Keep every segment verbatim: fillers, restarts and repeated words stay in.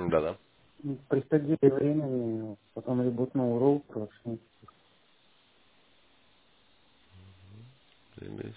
Да-да. Приходили времени, потом ребутнул роутер вообще. Заебись.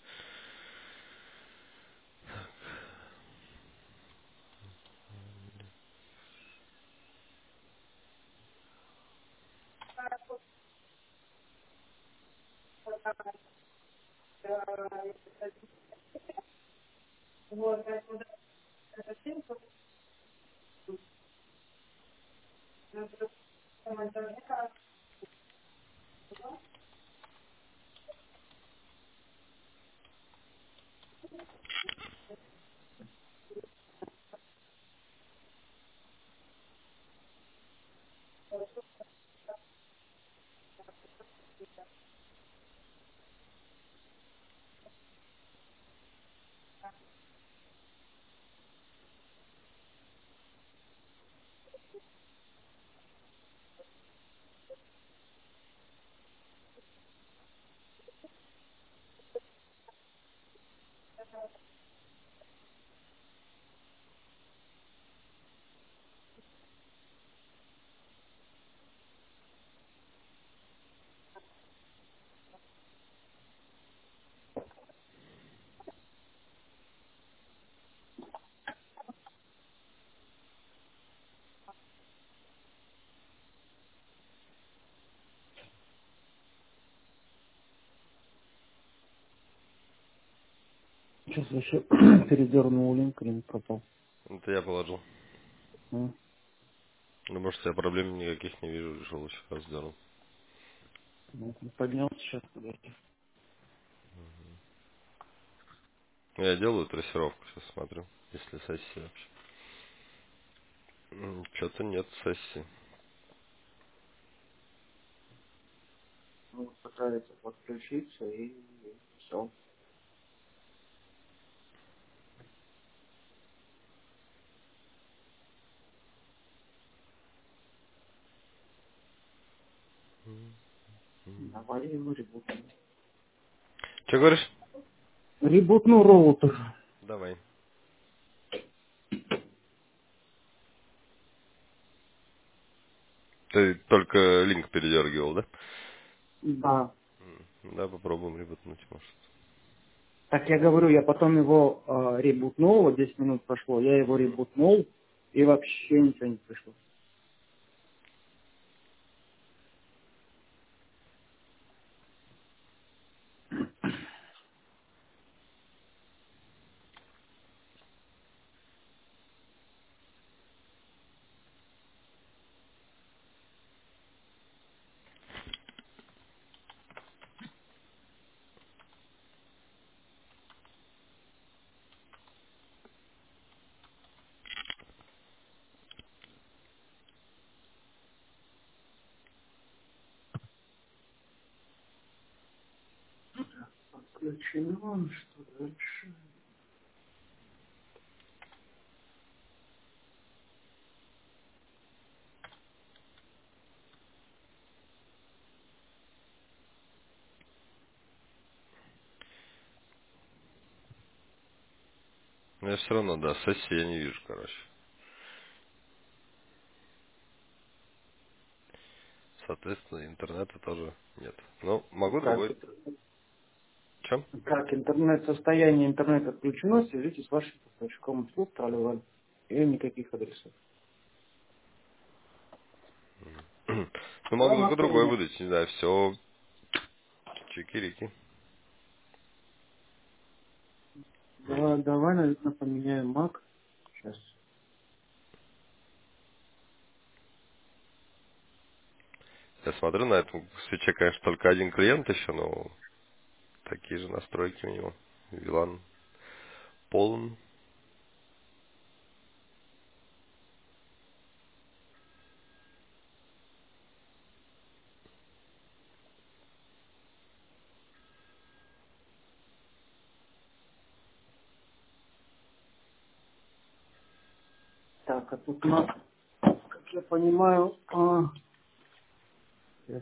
Сейчас еще передернул линк, линк пропал. Это я положил. М, Ну, может, я проблем никаких не вижу, решил еще раз сделать. вот он Поднялся сейчас. Подожди. Я делаю трассировку, сейчас смотрю, если сессия вообще. М, Что-то нет сессии. Ну, пытается подключиться и все. Давай его ребутну. Что говоришь? Ребутну роутер. Давай. Ты только линк передергивал, да? Да. М, Да, попробуем ребутнуть, может. Так я говорю, я потом его э, ребутнул, вот десять минут прошло, я его ребутнул, и вообще ничего не пришло. Подключено, что дальше? Но я все равно, да, сессии я не вижу, короче. Соответственно, интернета тоже нет. Ну, могу Как, другой. Чем? как интернет, состояние интернета отключено, свяжитесь с вашим поставщиком услуг, тролливали. И никаких адресов. Ну, Да, могу только другой напомню. выдать, не знаю, все чики-рики. Да, давай, наверное, поменяем мак. Сейчас. Я смотрю, на этом свече, конечно, только один клиент еще, но такие же настройки у него. Вилан полон. Так, а тут мак, как я понимаю, а, сейчас.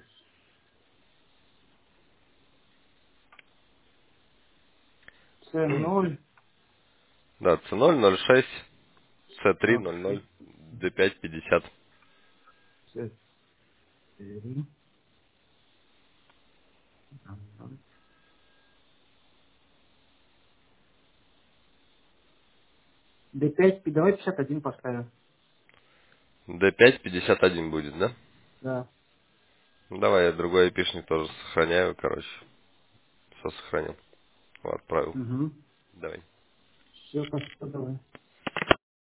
С ноль, Да, С ноль, ноль шесть, С три, ноль ноль, ноль шесть. д пять пятьдесят. четыре. д пять, давай пятьдесят один поставим. д пять пятьдесят один будет, да? Да. Ну, давай я другой айпишник тоже сохраняю, короче. Все сохранил. Отправил. Угу. Давай. Все, спасибо, давай.